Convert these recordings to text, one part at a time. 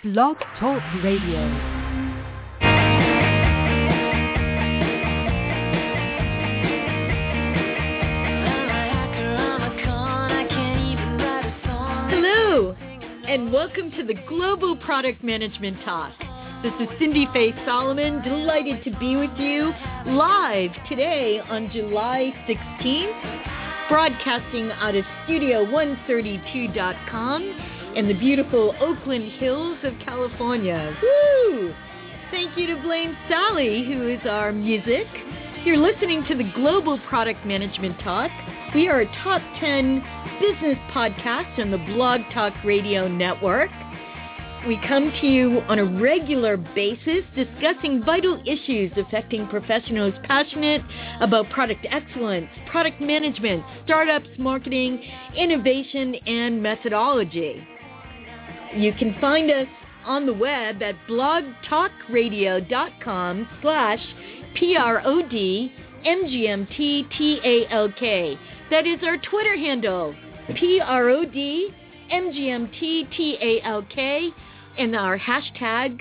Blog Talk Radio. And welcome to the Global Product Management Talk. This is Cindy Faye Solomon, delighted to be with you live today on July 16th, broadcasting out of Studio132.com in the beautiful Oakland Hills of California. Woo! Thank you to Blame Sally, who is our music. You're listening to the Global Product Management Talk. We are a top 10 business podcast on the Blog Talk Radio Network. We come to you on a regular basis discussing vital issues affecting professionals passionate about product excellence, product management, startups, marketing, innovation, and methodology. You can find us on the web at blogtalkradio.com/PRODMGMTTALK. That is our Twitter handle, PRODMGMTTALK, and our hashtag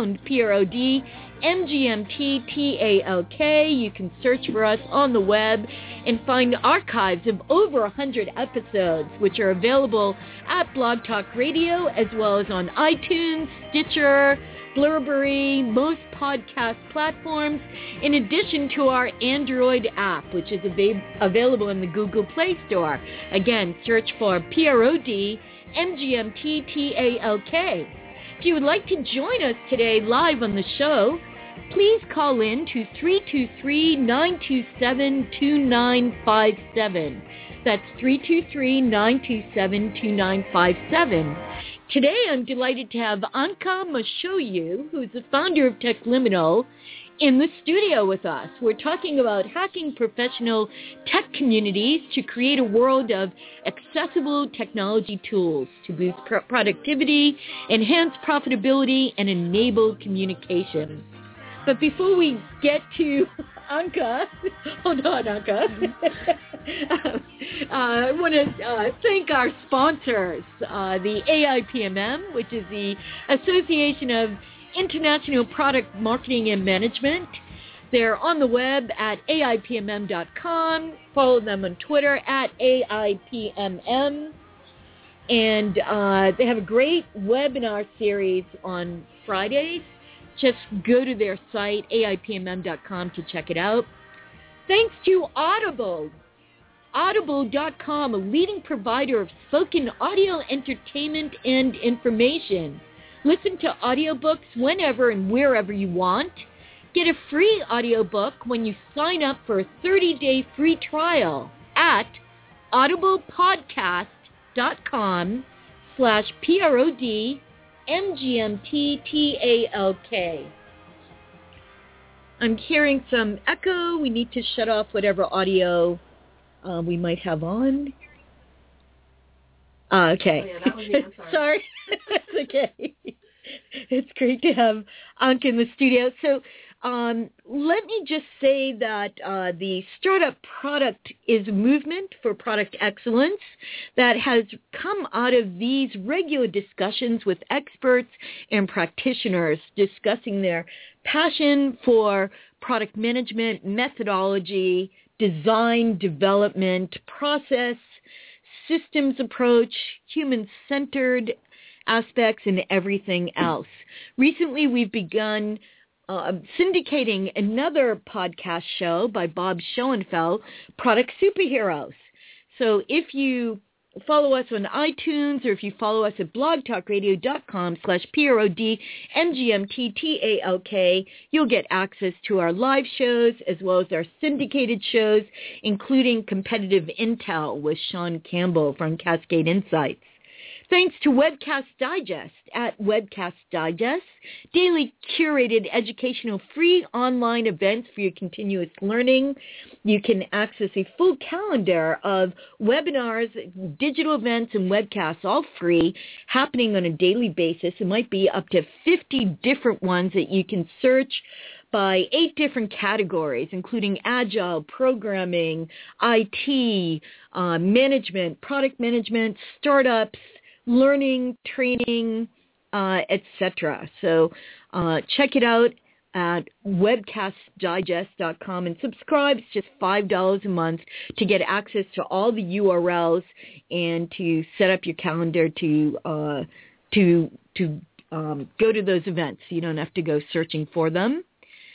#PRODMGMTTALK. You can search for us on the web and find archives of over 100 episodes, which are available at Blog Talk Radio, as well as on iTunes, Stitcher, Blubrry, most podcast platforms, in addition to our Android app, which is available in the Google Play Store. Again, search for PRODMGMTTALK. If you would like to join us today live on the show, please call in to 323-927-2957. That's 323-927-2957. Today, I'm delighted to have Anka Mashoyu, who's the founder of TechLiminal, in the studio with us. We're talking about hacking professional tech communities to create a world of accessible technology tools to boost productivity, enhance profitability, and enable communication. But before we get to Anka, hold on, Anka. I want to thank our sponsors, the AIPMM, which is the Association of International Product Marketing and Management. They're on the web at AIPMM.com. Follow them on Twitter at AIPMM. And they have a great webinar series on Fridays. Just go to their site, AIPMM.com, to check it out. Thanks to Audible. Audible.com, a leading provider of spoken audio entertainment and information. Listen to audiobooks whenever and wherever you want. Get a free audiobook when you sign up for a 30-day free trial at audiblepodcast.com/PRODMGMTTALK. I'm hearing some echo. We need to shut off whatever audio we might have on. Okay. Oh, yeah, that was me. I'm sorry. It's okay. It's great to have Anka in the studio. So let me just say that the Startup Product is a movement for product excellence that has come out of these regular discussions with experts and practitioners discussing their passion for product management, methodology, design, development, process, systems approach, human-centered aspects, and everything else. Recently, we've begun syndicating another podcast show by Bob Schoenfeld, Product Superheroes. So if you follow us on iTunes, or if you follow us at blogtalkradio.com/PRODMGMTTALK, you'll get access to our live shows as well as our syndicated shows, including Competitive Intel with Sean Campbell from Cascade Insights. Thanks to Webcast Digest at Webcast Digest, daily curated educational free online events for your continuous learning. You can access a full calendar of webinars, digital events, and webcasts, all free, happening on a daily basis. It might be up to 50 different ones that you can search by 8 different categories, including agile, programming, IT, management, product management, startups, learning, training, etc. So check it out at webcastdigest.com and subscribe. It's just $5 a month to get access to all the URLs and to set up your calendar to go to those events. You don't have to go searching for them.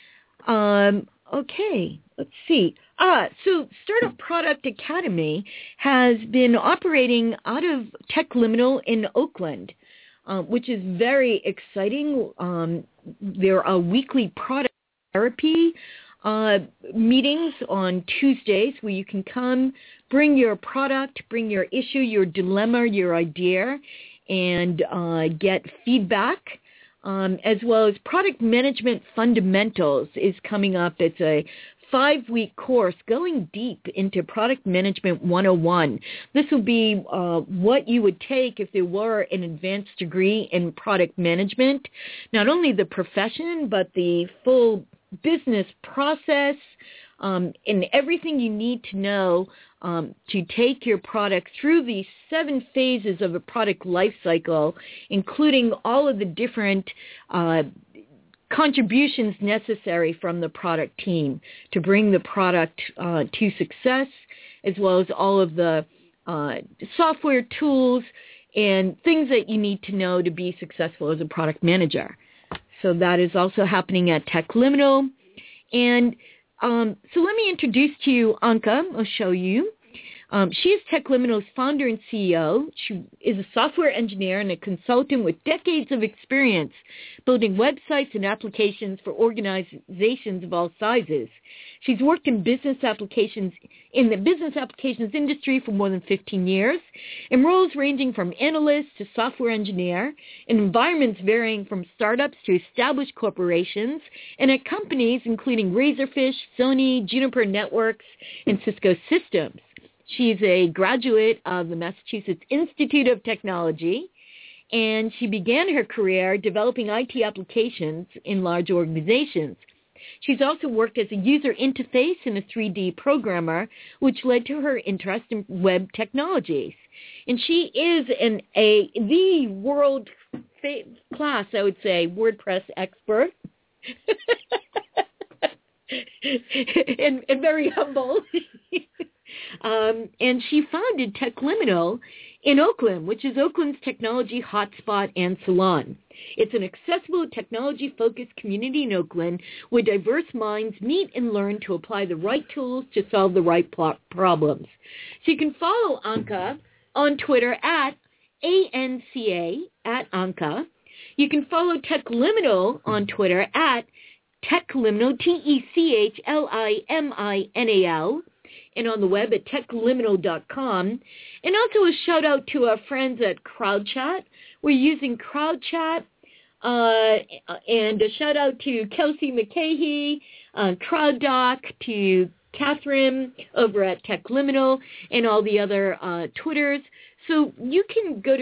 Okay, let's see. So Startup Product Academy has been operating out of TechLiminal in Oakland, which is very exciting. There are weekly product therapy meetings on Tuesdays where you can come, bring your product, bring your issue, your dilemma, your idea, and get feedback. As well as Product Management Fundamentals is coming up. It's a 5-week course going deep into Product Management 101. This will be what you would take if there were an advanced degree in product management, not only the profession, but the full business process and everything you need to know to take your product through the 7 phases of a product life cycle, including all of the different contributions necessary from the product team to bring the product to success, as well as all of the software tools and things that you need to know to be successful as a product manager. So that is also happening at TechLiminal. And so let me introduce to you Anka. I'll show you. She is TechLiminal's founder and CEO. She is a software engineer and a consultant with decades of experience building websites and applications for organizations of all sizes. She's worked in the business applications industry for more than 15 years, in roles ranging from analyst to software engineer, in environments varying from startups to established corporations, and at companies including Razorfish, Sony, Juniper Networks, and Cisco Systems. She's a graduate of the Massachusetts Institute of Technology, and she began her career developing IT applications in large organizations. She's also worked as a user interface and a 3D programmer, which led to her interest in web technologies. And she is the world class, I would say, WordPress expert. and very humble. And she founded TechLiminal in Oakland, which is Oakland's technology hotspot and salon. It's an accessible, technology-focused community in Oakland where diverse minds meet and learn to apply the right tools to solve the right problems. So you can follow Anka on Twitter at ANCA, at Anka. You can follow TechLiminal on Twitter at TechLiminal, TechLiminal, and on the web at techliminal.com. And also a shout out to our friends at CrowdChat. We're using CrowdChat, and a shout out to Kelsey McCahey, CrowdDoc, to Catherine over at TechLiminal, and all the other Twitters. So you can go to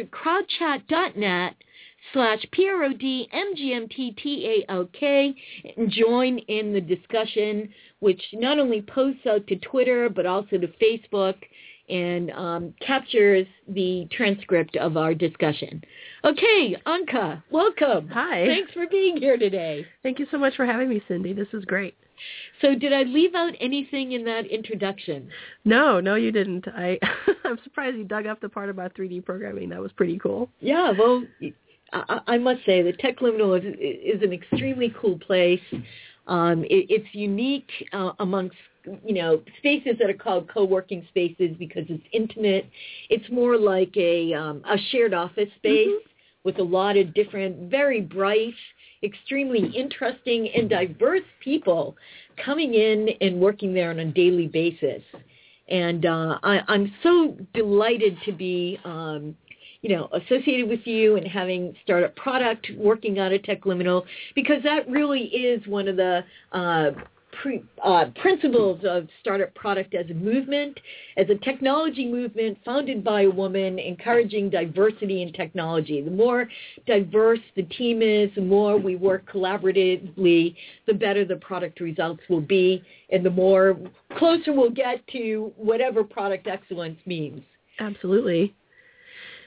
crowdchat.net/PRODMGMTTALK and join in the discussion, which not only posts out to Twitter, but also to Facebook and captures the transcript of our discussion. Okay, Anka, welcome. Hi. Thanks for being here today. Thank you so much for having me, Cindy. This is great. So did I leave out anything in that introduction? No, you didn't. I'm surprised you dug up the part about 3D programming. That was pretty cool. Yeah, well, I must say that TechLiminal is an extremely cool place. It's unique amongst, spaces that are called co-working spaces because it's intimate. It's more like a shared office space with a lot of different, very bright, extremely interesting and diverse people coming in and working there on a daily basis. And I'm so delighted to be associated with you and having Startup Product working on a TechLiminal, because that really is one of the principles of Startup Product as a movement, as a technology movement founded by a woman, encouraging diversity in technology. The more diverse the team is, the more we work collaboratively, the better the product results will be, and the more closer we'll get to whatever product excellence means. Absolutely.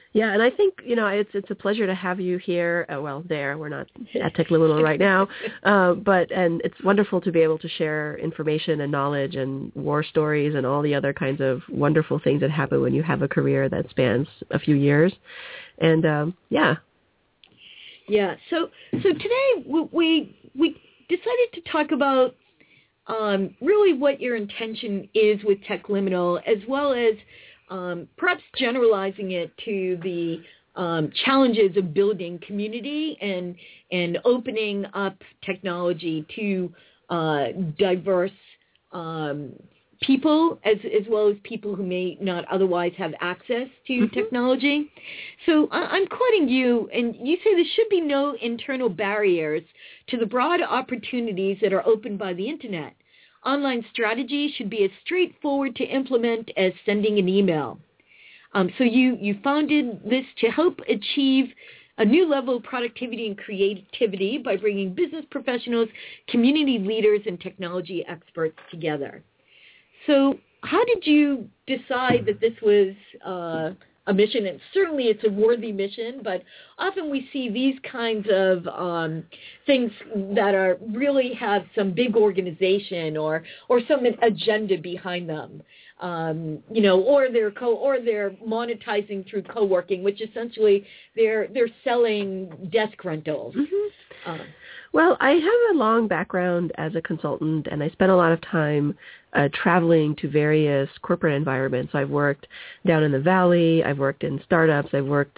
Yeah, and I think, it's a pleasure to have you here. There. We're not at Techliminal right now. And it's wonderful to be able to share information and knowledge and war stories and all the other kinds of wonderful things that happen when you have a career that spans a few years. And, yeah. Yeah. So today we decided to talk about really what your intention is with Techliminal, as well as perhaps generalizing it to the challenges of building community and opening up technology to diverse people, as well as people who may not otherwise have access to technology. So I'm quoting you, and you say there should be no internal barriers to the broad opportunities that are opened by the Internet. Online strategy should be as straightforward to implement as sending an email. So you founded this to help achieve a new level of productivity and creativity by bringing business professionals, community leaders, and technology experts together. So how did you decide that this was a mission? And certainly it's a worthy mission, but often we see these kinds of things that are really have some big organization or some agenda behind them, or they're monetizing through co-working, which essentially they're selling desk rentals. Well, I have a long background as a consultant, and I spent a lot of time traveling to various corporate environments. I've worked down in the Valley. I've worked in startups. I was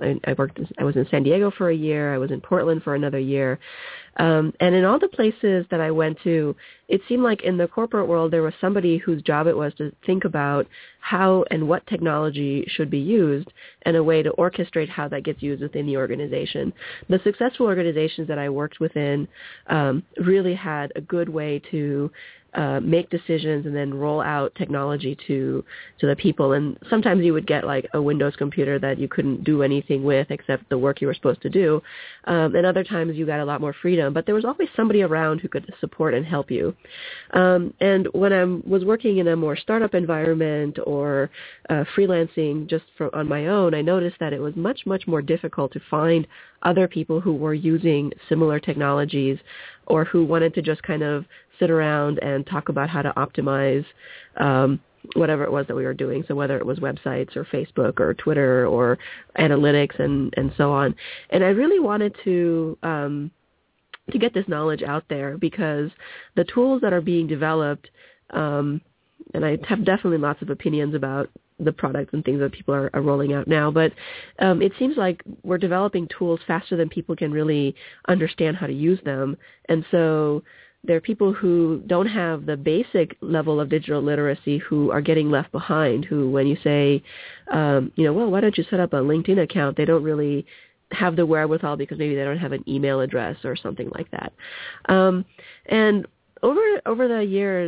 in San Diego for a year. I was in Portland for another year. And in all the places that I went to, it seemed like in the corporate world there was somebody whose job it was to think about how and what technology should be used and a way to orchestrate how that gets used within the organization. The successful organizations that I worked within really had a good way to make decisions and then roll out technology to the people. And sometimes you would get like a Windows computer that you couldn't do anything with except the work you were supposed to do. And other times you got a lot more freedom, but there was always somebody around who could support and help you. And when I was working in a more startup environment or freelancing just on my own, I noticed that it was much, much more difficult to find other people who were using similar technologies or who wanted to just kind of sit around and talk about how to optimize whatever it was that we were doing. So whether it was websites or Facebook or Twitter or analytics and so on. And I really wanted to get this knowledge out there because the tools that are being developed, and I have definitely lots of opinions about the products and things that people are rolling out now, but it seems like we're developing tools faster than people can really understand how to use them. And so there are people who don't have the basic level of digital literacy who are getting left behind, who when you say, well, why don't you set up a LinkedIn account, they don't really have the wherewithal because maybe they don't have an email address or something like that. And over the years,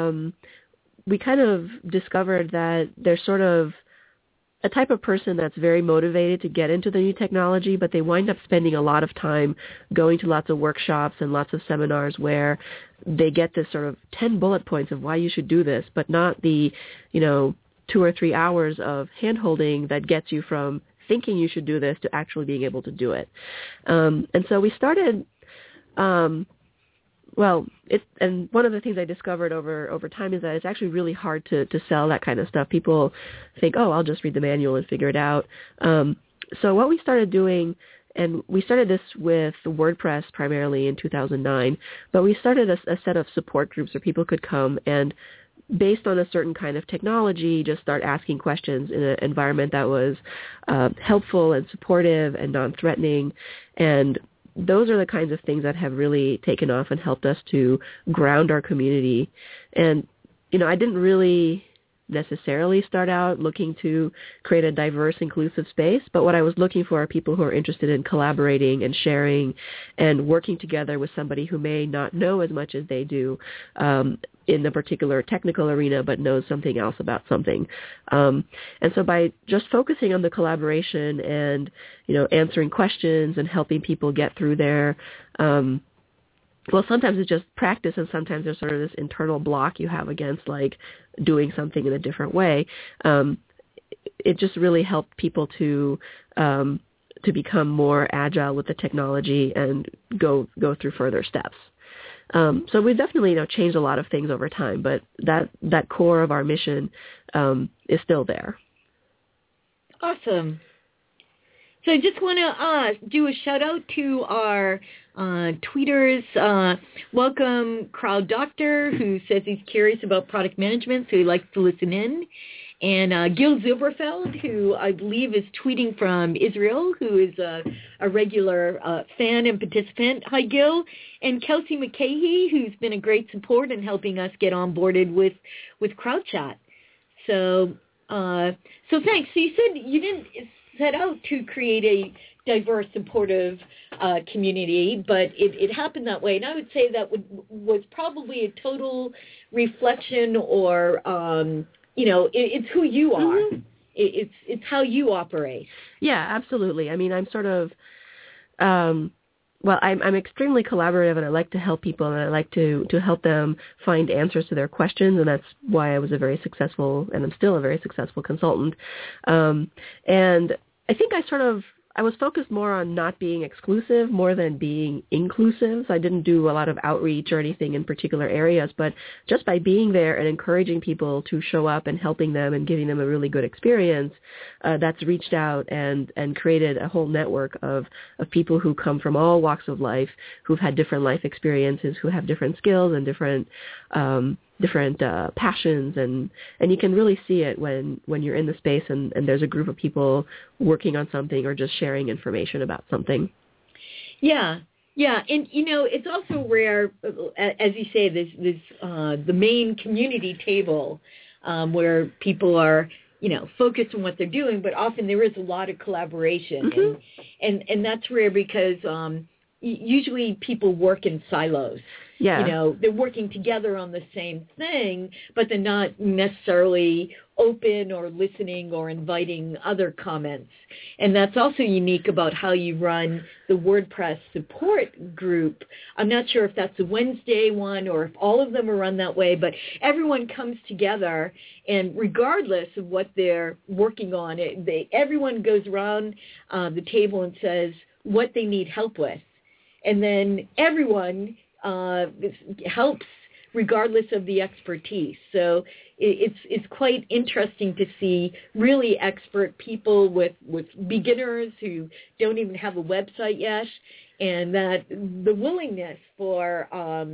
we kind of discovered that there's sort of a type of person that's very motivated to get into the new technology, but they wind up spending a lot of time going to lots of workshops and lots of seminars where they get this sort of 10 bullet points of why you should do this, but not the, 2 or 3 hours of hand-holding that gets you from thinking you should do this to actually being able to do it. And so we started, and one of the things I discovered over time is that it's actually really hard to sell that kind of stuff. People think, oh, I'll just read the manual and figure it out. So what we started doing, and we started this with WordPress primarily in 2009, but we started a set of support groups where people could come and based on a certain kind of technology, just start asking questions in an environment that was helpful and supportive and non-threatening. And those are the kinds of things that have really taken off and helped us to ground our community. And, I didn't really necessarily start out looking to create a diverse, inclusive space, but what I was looking for are people who are interested in collaborating and sharing and working together with somebody who may not know as much as they do in the particular technical arena, but knows something else about something. And so by just focusing on the collaboration and, answering questions and helping people get through their sometimes it's just practice, and sometimes there's sort of this internal block you have against like doing something in a different way. it just really helped people to become more agile with the technology and go through further steps. So we've definitely changed a lot of things over time, but that core of our mission is still there. Awesome. So I just want to do a shout out to our tweeters. Welcome Crowd Doctor, who says he's curious about product management, so he likes to listen in. And Gil Zilberfeld, who I believe is tweeting from Israel, who is a regular fan and participant. Hi, Gil. And Kelsey McCahey, who's been a great support in helping us get onboarded with CrowdChat. So thanks. So you said you didn't set out to create a diverse, supportive community, but it happened that way. And I would say that was probably a total reflection, or it's who you are. Mm-hmm. It's how you operate. Yeah, absolutely. I mean, I'm sort of I'm extremely collaborative, and I like to help people, and I like to help them find answers to their questions, and that's why I was a very successful, and I'm still a very successful consultant. And I think I was focused more on not being exclusive more than being inclusive. So I didn't do a lot of outreach or anything in particular areas, but just by being there and encouraging people to show up and helping them and giving them a really good experience, that's reached out and created a whole network of people who come from all walks of life, who've had different life experiences, who have different skills and different passions, and you can really see it when you're in the space and there's a group of people working on something or just sharing information about something. Yeah, and it's also rare, as you say, this the main community table where people are focused on what they're doing, but often there is a lot of collaboration, mm-hmm. and that's rare because usually people work in silos. Yeah. They're working together on the same thing, but they're not necessarily open or listening or inviting other comments. And that's also unique about how you run the WordPress support group. I'm not sure if that's a Wednesday one or if all of them are run that way, but everyone comes together, and regardless of what they're working on, everyone goes around the table and says what they need help with. And then everyone helps regardless of the expertise. So it's quite interesting to see really expert people with beginners who don't even have a website yet, and that the willingness for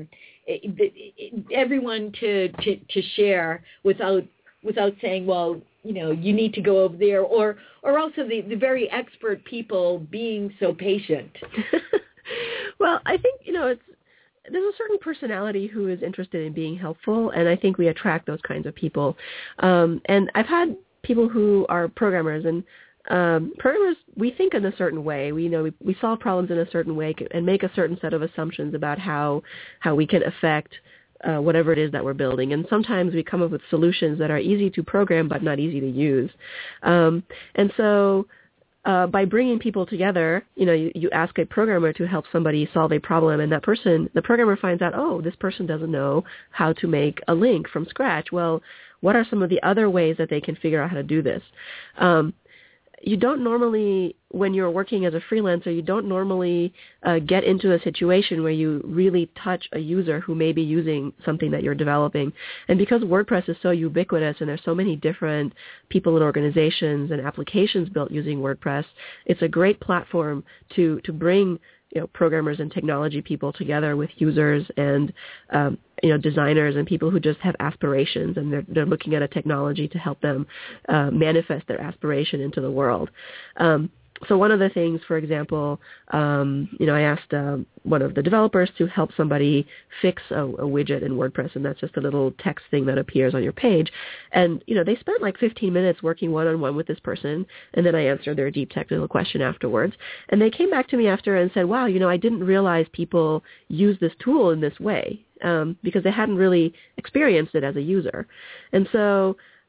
everyone to share without saying, well, you need to go over there, or also the very expert people being so patient. Well, I think, there's a certain personality who is interested in being helpful, and I think we attract those kinds of people. And I've had people who are programmers, and programmers, we think in a certain way. We solve problems in a certain way and make a certain set of assumptions about how we can affect whatever it is that we're building. And sometimes we come up with solutions that are easy to program but not easy to use. And so by bringing people together, you ask a programmer to help somebody solve a problem, and the programmer finds out, oh, this person doesn't know how to make a link from scratch. Well, what are some of the other ways that they can figure out how to do this? You don't normally, when you're working as a freelancer, you don't normally get into a situation where you really touch a user who may be using something that you're developing. And because WordPress is so ubiquitous and there's so many different people and organizations and applications built using WordPress, it's a great platform to bring programmers and technology people together with users and designers and people who just have aspirations, and they're looking at a technology to help them manifest their aspiration into the world. So one of the things, for example, I asked one of the developers to help somebody fix a widget in WordPress, and that's just a little text thing that appears on your page. And, they spent like 15 minutes working one-on-one with this person, and then I answered their deep technical question afterwards. And they came back to me after and said, wow, I didn't realize people use this tool in this way, because they hadn't really experienced it as a user. And so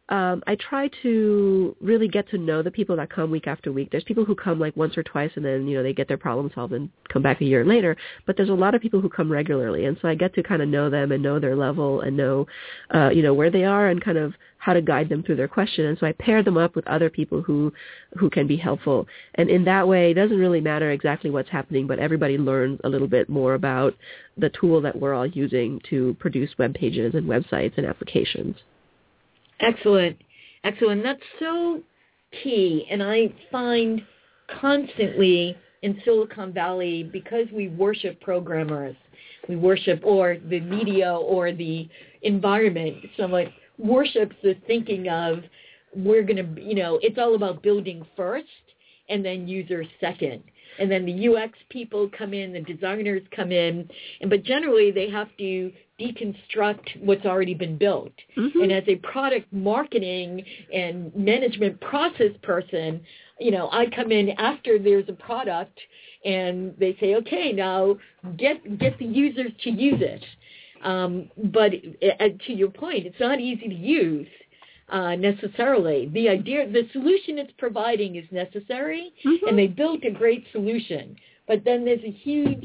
I try to really get to know the people that come week after week. There's people who come like once or twice and then, they get their problem solved and come back a year later. But there's a lot of people who come regularly. And so I get to kind of know them and know their level and know, where they are and kind of how to guide them through their question. And so I pair them up with other people who can be helpful. And in that way, it doesn't really matter exactly what's happening, but everybody learns a little bit more about the tool that we're all using to produce web pages and websites and applications. Excellent. That's so key. And I find constantly in Silicon Valley, because we worship programmers, we worship or the media or the environment, someone worships the thinking of we're going to, it's all about building first and then users second. And then the UX people come in, the designers come in, but generally they have to deconstruct what's already been built. Mm-hmm. And as a product marketing and management process person, I come in after there's a product and they say, okay, now get the users to use it. But to your point, it's not easy to use. Necessarily. The solution it's providing is necessary, mm-hmm. and they built a great solution. But then there's a huge,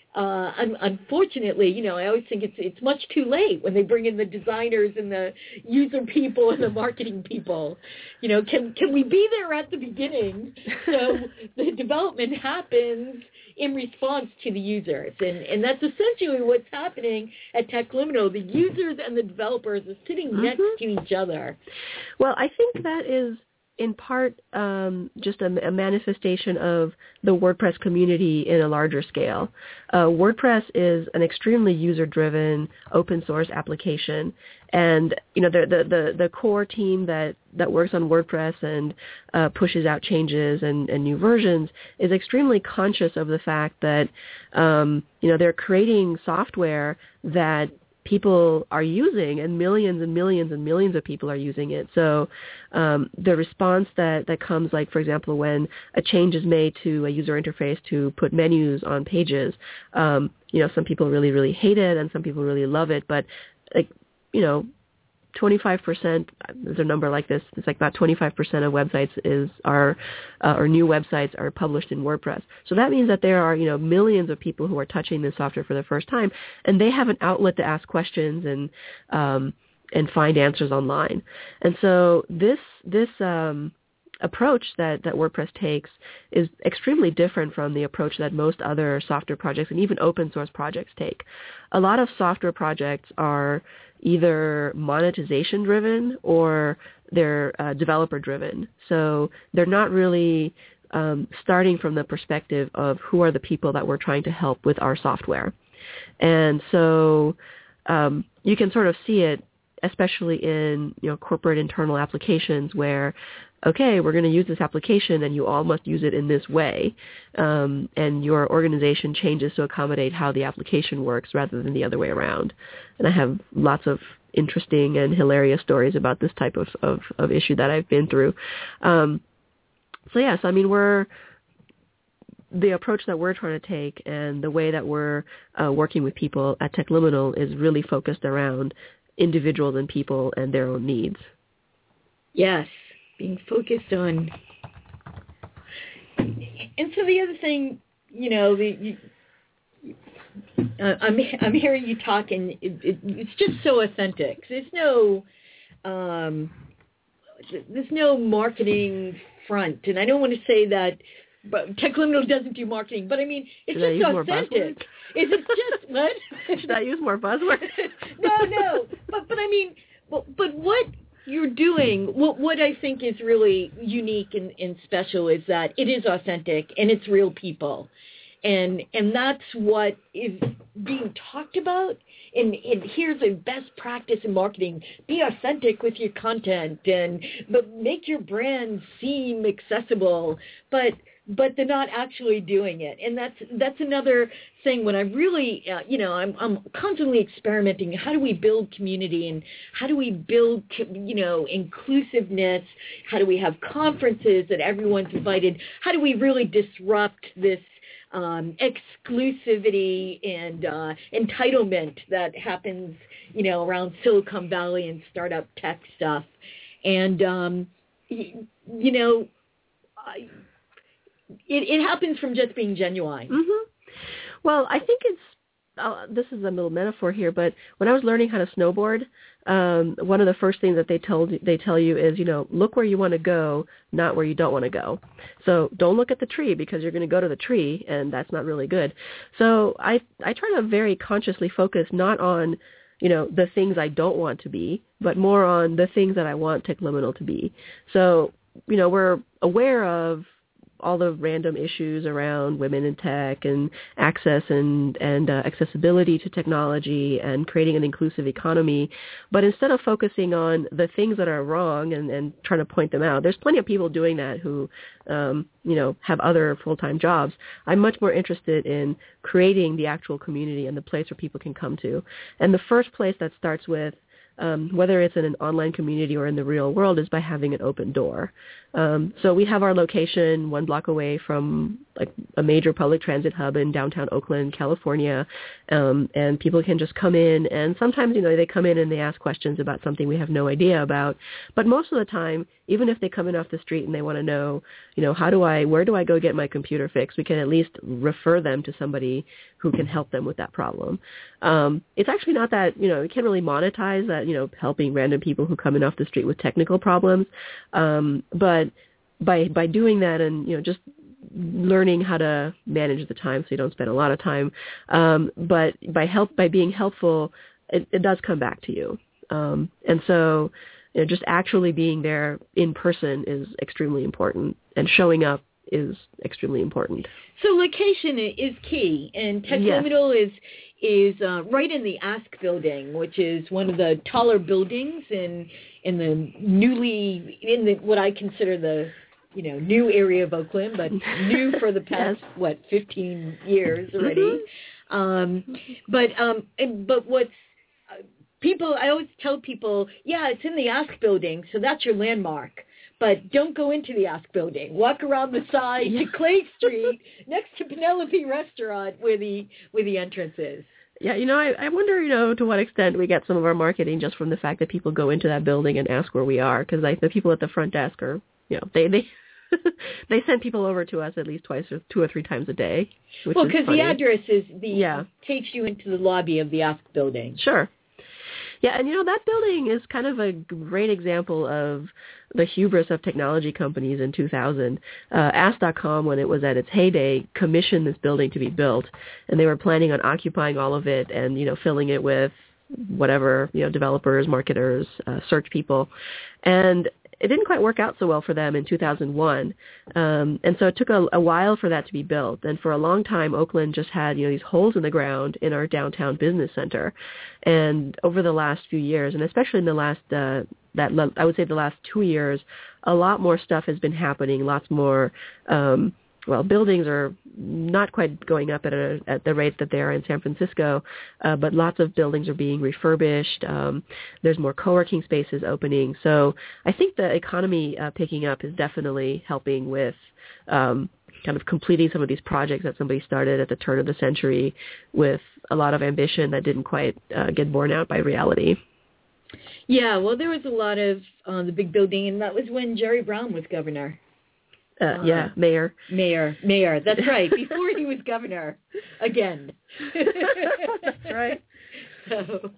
unfortunately, I always think it's much too late when they bring in the designers and the user people and the marketing people. Can we be there at the beginning so the development happens in response to the users? And that's essentially what's happening at Techliminal. The users and the developers are sitting mm-hmm. next to each other. Well, I think that is in part just a manifestation of the WordPress community in a larger scale. WordPress is an extremely user-driven open source application, and the core team that works on WordPress and pushes out changes and new versions is extremely conscious of the fact that they're creating software that people are using, and millions and millions and millions of people are using it. So the response that comes, like, for example, when a change is made to a user interface to put menus on pages, some people really, really hate it and some people really love it. But, 25%, there's a number like this, it's like about 25% of websites or new websites are published in WordPress. So that means that there are, millions of people who are touching this software for the first time, and they have an outlet to ask questions and find answers online. And so this approach that WordPress takes is extremely different from the approach that most other software projects and even open source projects take. A lot of software projects are either monetization driven or they're developer driven. So they're not really starting from the perspective of who are the people that we're trying to help with our software. And so you can sort of see it, especially in corporate internal applications where, okay, we're going to use this application and you all must use it in this way, and your organization changes to accommodate how the application works rather than the other way around. And I have lots of interesting and hilarious stories about this type of issue that I've been through. The approach that we're trying to take and the way that we're working with people at Techliminal is really focused around individuals and people and their own needs. Yes, being focused on. And so the other thing, I'm hearing you talk, and it's just so authentic. There's no marketing front, and I don't want to say that. But Techliminal doesn't do marketing, but I mean, it's just authentic. Is it just what? Should I use more buzzwords? No. But I mean, but what you're doing, what I think is really unique and special is that it is authentic and it's real people, and that's what is being talked about. And here's a best practice in marketing: be authentic with your content, but make your brand seem accessible, but they're not actually doing it. And that's another thing when I really, I'm constantly experimenting. How do we build community, and how do we build, inclusiveness? How do we have conferences that everyone's invited? How do we really disrupt this exclusivity and entitlement that happens, around Silicon Valley and startup tech stuff? And, it happens from just being genuine. Mm-hmm. Well, I think this is a little metaphor here, but when I was learning how to snowboard, one of the first things that they tell you is, look where you want to go, not where you don't want to go. So don't look at the tree because you're going to go to the tree, and that's not really good. So I try to very consciously focus not on, the things I don't want to be, but more on the things that I want Techliminal to be. So, we're aware of all the random issues around women in tech and access and accessibility to technology and creating an inclusive economy. But instead of focusing on the things that are wrong and trying to point them out, there's plenty of people doing that who, have other full-time jobs. I'm much more interested in creating the actual community and the place where people can come to. And the first place that starts with whether it's in an online community or in the real world, is by having an open door. So we have our location 1 block away from like a major public transit hub in downtown Oakland, California, and people can just come in, and sometimes, they come in and they ask questions about something we have no idea about. But most of the time, even if they come in off the street and they want to know, where do I go get my computer fixed, we can at least refer them to somebody who can help them with that problem. It's actually not that, we can't really monetize that, helping random people who come in off the street with technical problems. But by doing that and, just learning how to manage the time so you don't spend a lot of time, but by being helpful, it does come back to you. And so, just actually being there in person is extremely important, and showing up is extremely important. So location is key, and Techliminal is right in the Ask building, which is one of the taller buildings in what I consider the new area of Oakland, but new for the past 15 years already. Mm-hmm. But what's I always tell people, it's in the Ask building, so that's your landmark. But don't go into the Ask building. Walk around the side to Clay Street, next to Penelope Restaurant, where the entrance is. Yeah, I wonder, to what extent we get some of our marketing just from the fact that people go into that building and ask where we are, because the people at the front desk are, they they send people over to us at least twice or 2 or 3 times a day. Well, because the address is takes you into the lobby of the Ask building. Sure. Yeah, and that building is kind of a great example of the hubris of technology companies in 2000. Ask.com, when it was at its heyday, commissioned this building to be built, and they were planning on occupying all of it and, filling it with whatever, developers, marketers, search people. And it didn't quite work out so well for them in 2001. And so it took a while for that to be built. And for a long time, Oakland just had, these holes in the ground in our downtown business center. And over the last few years, and especially in the last, I would say the last 2 years, a lot more stuff has been happening, lots more, buildings are not quite going up at the rate that they are in San Francisco, but lots of buildings are being refurbished. There's more co-working spaces opening. So I think the economy picking up is definitely helping with kind of completing some of these projects that somebody started at the turn of the century with a lot of ambition that didn't quite get borne out by reality. Yeah, well, there was a lot of the big building, and that was when Jerry Brown was governor. Mayor. Mayor. That's right. Before he was governor, again. That's right. So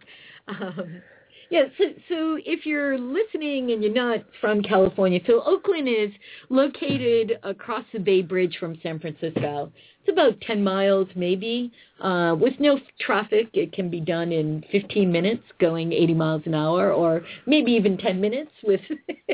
if you're listening and you're not from California, so Oakland is located across the Bay Bridge from San Francisco. It's about 10 miles maybe. With no traffic, it can be done in 15 minutes going 80 miles an hour, or maybe even 10 minutes with...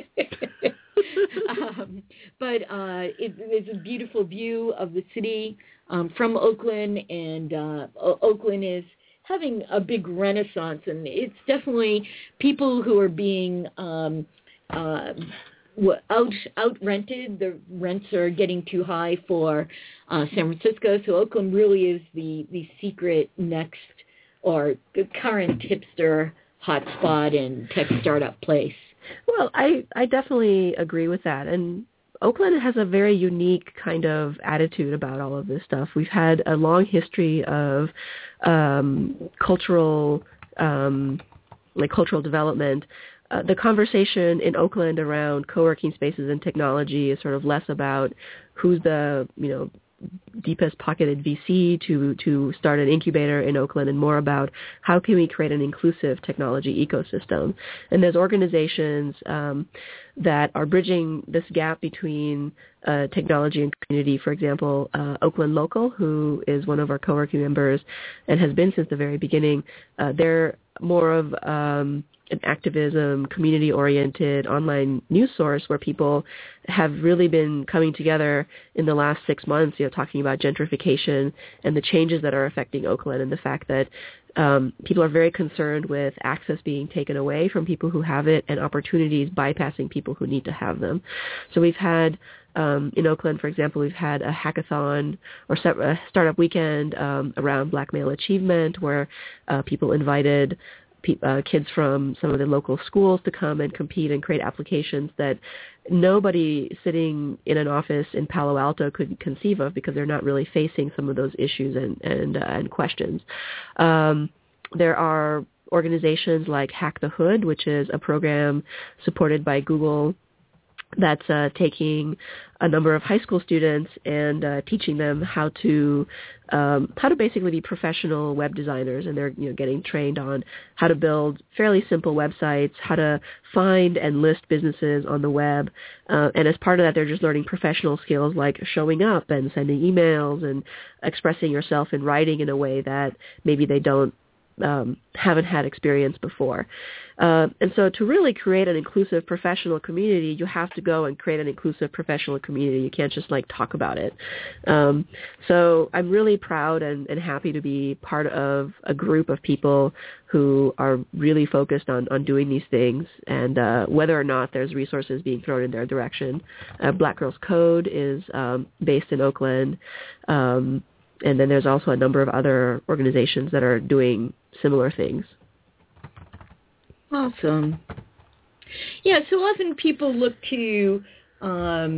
But it's a beautiful view of the city from Oakland, and Oakland is having a big renaissance, and it's definitely people who are being out rented. The rents are getting too high for San Francisco, so Oakland really is the secret next or current hipster hotspot and tech startup place. Well, I definitely agree with that. And Oakland has a very unique kind of attitude about all of this stuff. We've had a long history of cultural development. the conversation in Oakland around co-working spaces and technology is sort of less about who's the, deepest pocketed VC to start an incubator in Oakland, and more about how can we create an inclusive technology ecosystem. And there's organizations that are bridging this gap between technology and community. For example, Oakland Local, who is one of our co-working members and has been since the very beginning, they're more of an activism, community-oriented online news source where people have really been coming together in the last 6 months, talking about gentrification and the changes that are affecting Oakland, and the fact that people are very concerned with access being taken away from people who have it and opportunities bypassing people who need to have them. So we've had, in Oakland, for example, we've had a hackathon or a startup weekend around Black male achievement where people invited kids from some of the local schools to come and compete and create applications that nobody sitting in an office in Palo Alto could conceive of because they're not really facing some of those issues and questions. There are organizations like Hack the Hood, which is a program supported by Google that's taking a number of high school students and teaching them how to basically be professional web designers, and they're getting trained on how to build fairly simple websites, how to find and list businesses on the web, and as part of that, they're just learning professional skills like showing up and sending emails and expressing yourself in writing in a way that maybe they haven't had experience before. And so to really create an inclusive professional community, you have to go and create an inclusive professional community. You can't just talk about it. So I'm really proud and happy to be part of a group of people who are really focused on doing these things, and whether or not there's resources being thrown in their direction. Black Girls Code is based in Oakland. And then there's also a number of other organizations that are doing similar things. Awesome. Yeah, so often people look to, how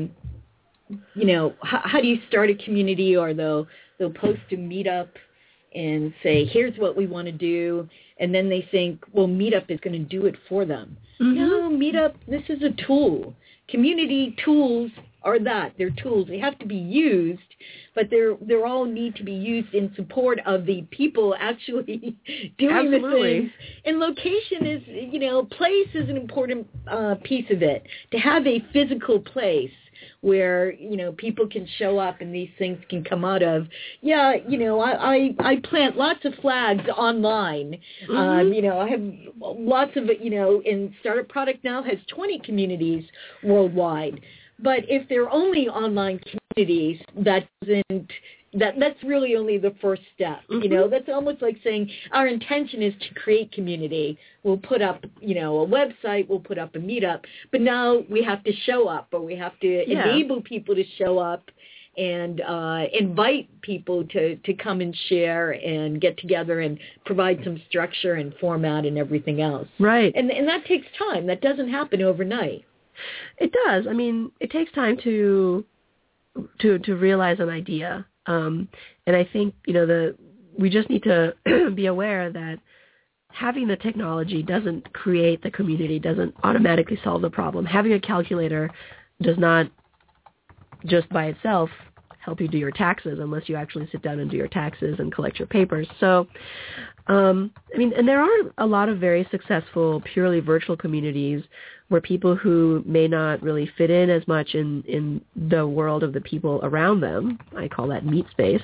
do you start a community, or they'll post a meetup and say, here's what we want to do. And then they think, well, Meetup is going to do it for them. Mm-hmm. No, Meetup, this is a tool. Community tools are that. They're tools. They have to be used, but they're all need to be used in support of the people actually doing the things. And location is, place is an important piece of it. To have a physical place where, people can show up and these things can come out of. Yeah, I plant lots of flags online. Mm-hmm. I have lots of, and Startup Product now has 20 communities worldwide. But if they're only online communities, that's really only the first step. Mm-hmm. That's almost like saying our intention is to create community. We'll put up, a website, we'll put up a meetup, but now we have to show up, or we have to enable people to show up and invite people to come and share and get together and provide some structure and format and everything else. Right. And that takes time. That doesn't happen overnight. It does. I mean, it takes time to realize an idea, and I think we just need to be aware that having the technology doesn't create the community, doesn't automatically solve the problem. Having a calculator does not just by itself help you do your taxes unless you actually sit down and do your taxes and collect your papers. So, and there are a lot of very successful purely virtual communities where people who may not really fit in as much in the world of the people around them, I call that meet space,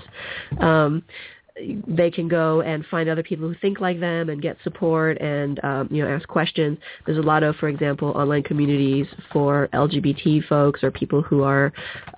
they can go and find other people who think like them and get support and, ask questions. There's a lot of, for example, online communities for LGBT folks or people who are,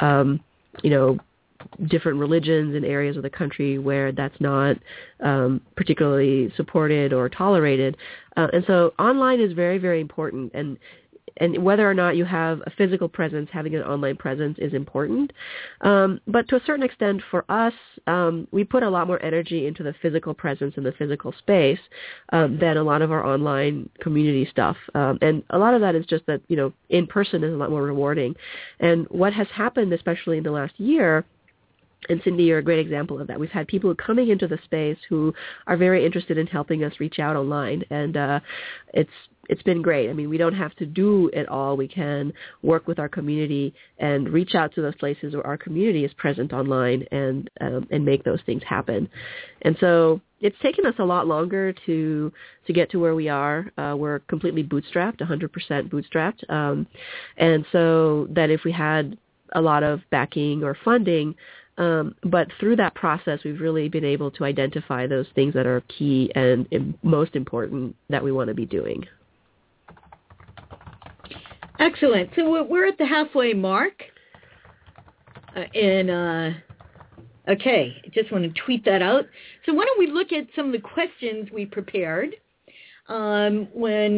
different religions in areas of the country where that's not particularly supported or tolerated. And so online is very, very important. And whether or not you have a physical presence, having an online presence is important. But to a certain extent for us, we put a lot more energy into the physical presence and the physical space than a lot of our online community stuff. And a lot of that is just that, in person is a lot more rewarding. And what has happened, especially in the last year, And Cindy, you're a great example of that. We've had people coming into the space who are very interested in helping us reach out online, and it's been great. I mean, we don't have to do it all. We can work with our community and reach out to those places where our community is present online and make those things happen. And so it's taken us a lot longer to get to where we are. We're completely bootstrapped, 100% bootstrapped. And so that if we had a lot of backing or funding, but through that process, we've really been able to identify those things that are key and most important that we want to be doing. Excellent. So we're at the halfway mark. Okay, I just want to tweet that out. So why don't we look at some of the questions we prepared when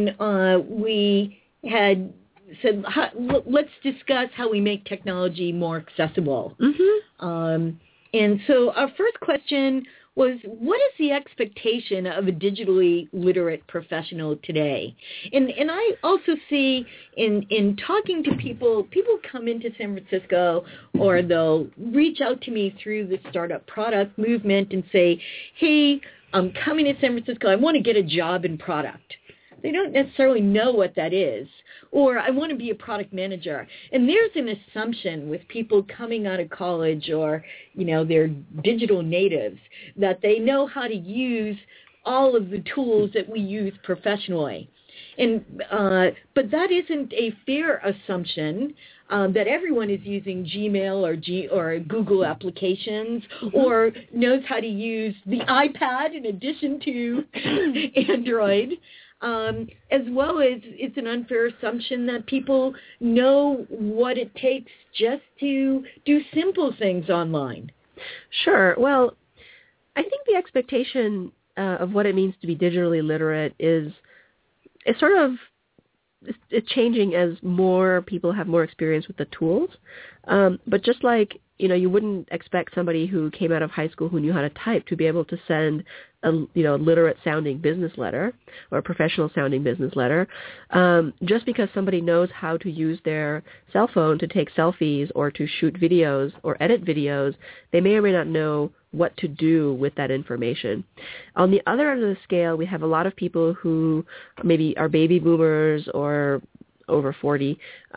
we had said, let's discuss how we make technology more accessible. Mm-hmm. And so our first question was, what is the expectation of a digitally literate professional today? And I also see in talking to people come into San Francisco, or they'll reach out to me through the startup product movement and say, hey, I'm coming to San Francisco. I want to get a job in product. They don't necessarily know what that is. Or I want to be a product manager. And there's an assumption with people coming out of college, or, they're digital natives, that they know how to use all of the tools that we use professionally. And but that isn't a fair assumption that everyone is using Gmail or Google applications, mm-hmm. or knows how to use the iPad in addition to Android. As well as it's an unfair assumption that people know what it takes just to do simple things online. Sure. Well, I think the expectation of what it means to be digitally literate is sort of it's changing as more people have more experience with the tools. But just like, you wouldn't expect somebody who came out of high school who knew how to type to be able to send a literate-sounding business letter or a professional-sounding business letter. Just because somebody knows how to use their cell phone to take selfies or to shoot videos or edit videos, they may or may not know what to do with that information. On the other end of the scale, we have a lot of people who maybe are baby boomers or over 40,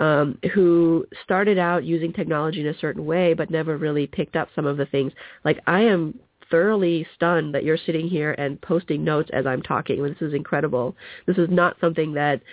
who started out using technology in a certain way but never really picked up some of the things. Like, I am thoroughly stunned that you're sitting here and posting notes as I'm talking. This is incredible. This is not something that,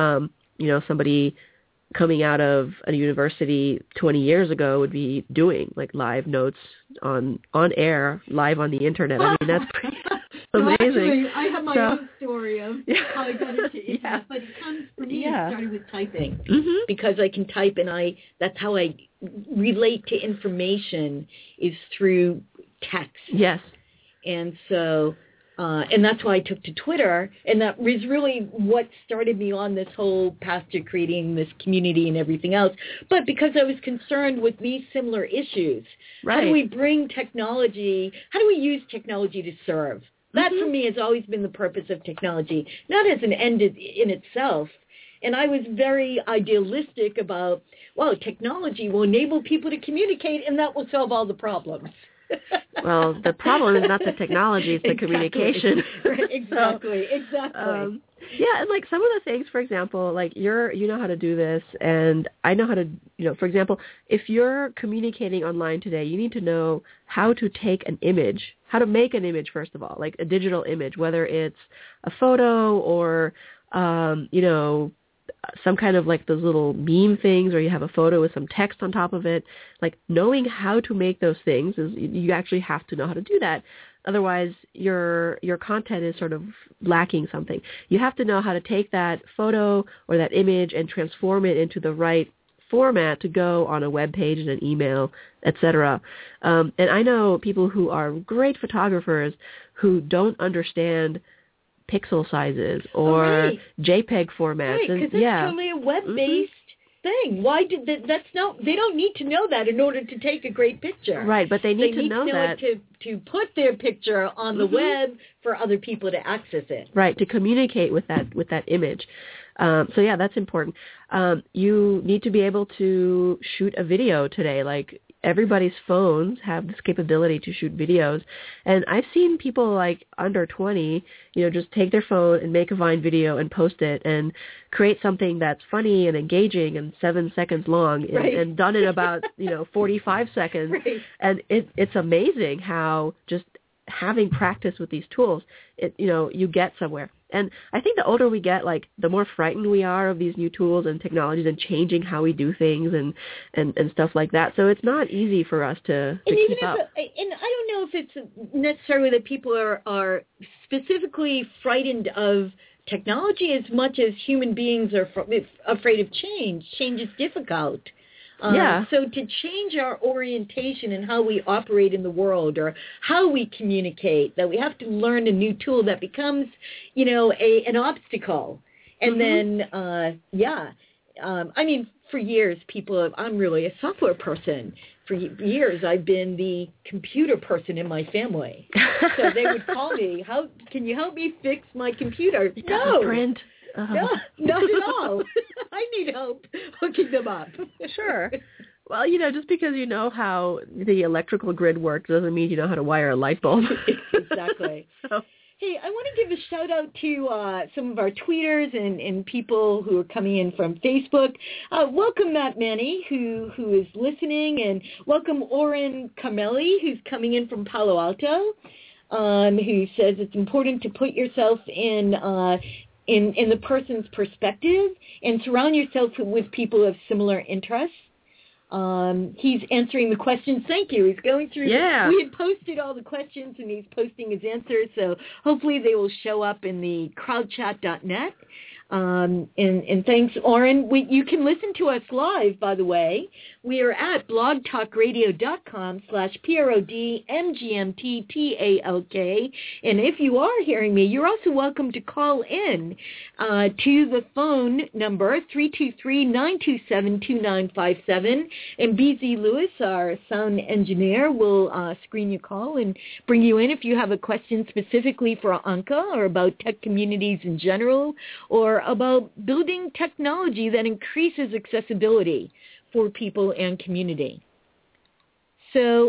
somebody coming out of a university 20 years ago would be doing, like live notes on air, live on the internet. I mean, that's pretty amazing. Actually, I have my own story of how I got into internet, but it comes for me. It started with typing, mm-hmm. because I can type, and that's how I relate to information, is through text. Yes. And so, and that's why I took to Twitter, and that was really what started me on this whole path to creating this community and everything else. But because I was concerned with these similar issues, right. How do we bring technology, how do we use technology to serve? That, mm-hmm. for me, has always been the purpose of technology, not as an end in itself. And I was very idealistic about, technology will enable people to communicate, and that will solve all the problems. Well, the problem is not the technology, it's the communication. Right, exactly. Yeah, and like some of the things, for example, like you know how to do this, and I know how to, for example, if you're communicating online today, you need to know how to take an image, how to make an image, first of all, like a digital image, whether it's a photo or, some kind of like those little meme things, or you have a photo with some text on top of it. Like, knowing how to make those things is, you actually have to know how to do that. Otherwise, your content is sort of lacking something. You have to know how to take that photo or that image and transform it into the right format to go on a web page and an email, etc. And I know people who are great photographers who don't understand pixel sizes or JPEG formats. Right, because it's totally a web-based thing. Why did that's no? They don't need to know that in order to take a great picture. Right, but they need to know that to put their picture on the web for other people to access it. Right, to communicate with that image. So that's important. You need to be able to shoot a video today. Like, everybody's phones have this capability to shoot videos. And I've seen people like under 20, just take their phone and make a Vine video and post it and create something that's funny and engaging and 7 seconds long and done in about, 45 seconds. Right. And it's amazing how just having practice with these tools, you get somewhere. And I think the older we get, like the more frightened we are of these new tools and technologies and changing how we do things and stuff like that. So it's not easy for us to keep up. And I don't know if it's necessarily that people are specifically frightened of technology as much as human beings are afraid of change. Change is difficult. So to change our orientation and how we operate in the world or how we communicate, that we have to learn a new tool that becomes, an obstacle. And then, I mean, for years, I'm really a software person. For years, I've been the computer person in my family. So they would call me, can you help me fix my computer? No. Print. No, not at all. I need help hooking them up. Sure. Well, just because you know how the electrical grid works doesn't mean you know how to wire a light bulb. Exactly. Hey, I want to give a shout out to some of our tweeters and people who are coming in from Facebook. Welcome Matt Manny, who is listening, and welcome Oren Carmeli, who's coming in from Palo Alto, who says it's important to put yourself in the person's perspective and surround yourself with people of similar interests. He's answering the questions. Thank you. He's going through. Yeah. We had posted all the questions, and he's posting his answers, so hopefully they will show up in the crowdchat.net. And thanks, Oren. You can listen to us live, by the way. We are at blogtalkradio.com/PRODMGMTTALK. And if you are hearing me, you're also welcome to call in to the phone number 323-927-2957. And BZ Lewis, our sound engineer, will screen your call and bring you in if you have a question specifically for Anka or about tech communities in general, or about building technology that increases accessibility for people and community. So